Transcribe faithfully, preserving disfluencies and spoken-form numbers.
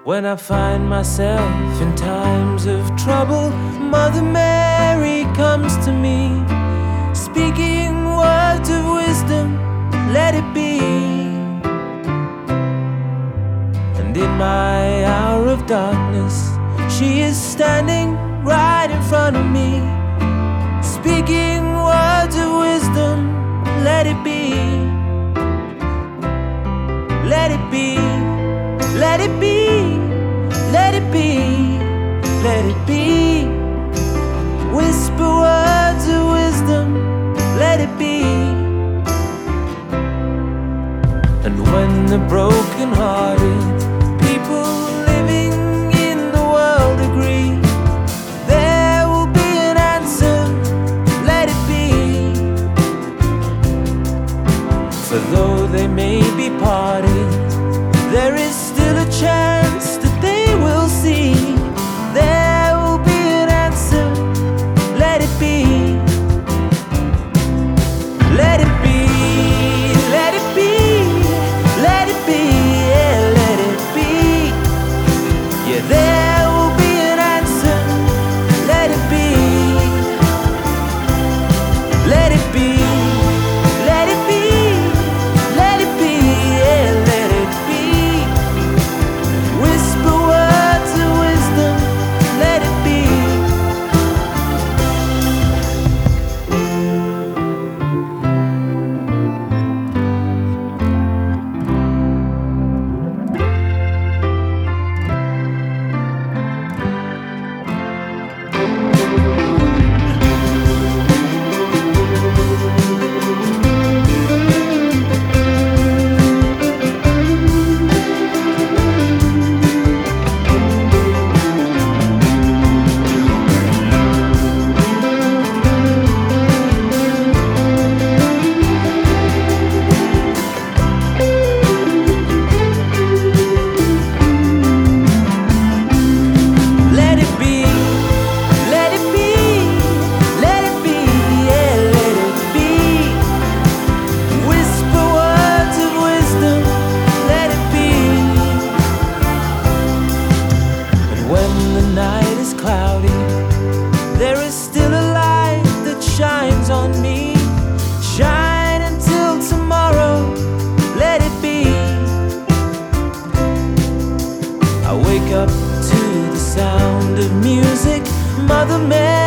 When I find myself in times of trouble, Mother Mary comes to me, speaking words of wisdom, let it be. And in my hour of darkness, she is standing right in front of me, speaking words of wisdom, let it be. Let it be, let it be, let it be, let it be. Whisper words of wisdom, let it be. And when the broken-hearted people living in the world agree, there will be an answer, let it be. For though they may be parted, there is still a chance that they will see. There will be an answer, let it be. Let it be, let it be, let it be, yeah, let it be. Yeah, there will be an answer, let it be. Let it be, let it be, let it be, yeah, let it be. Whisper words of wisdom, let it be. Let it be, let it be, let it be, yeah, let it be. Whisper words of wisdom, let it be. And when the night is cloudy, there is still a light that shines on me. Shine until tomorrow, let it be. I wake up to the sound of music, Mother Mary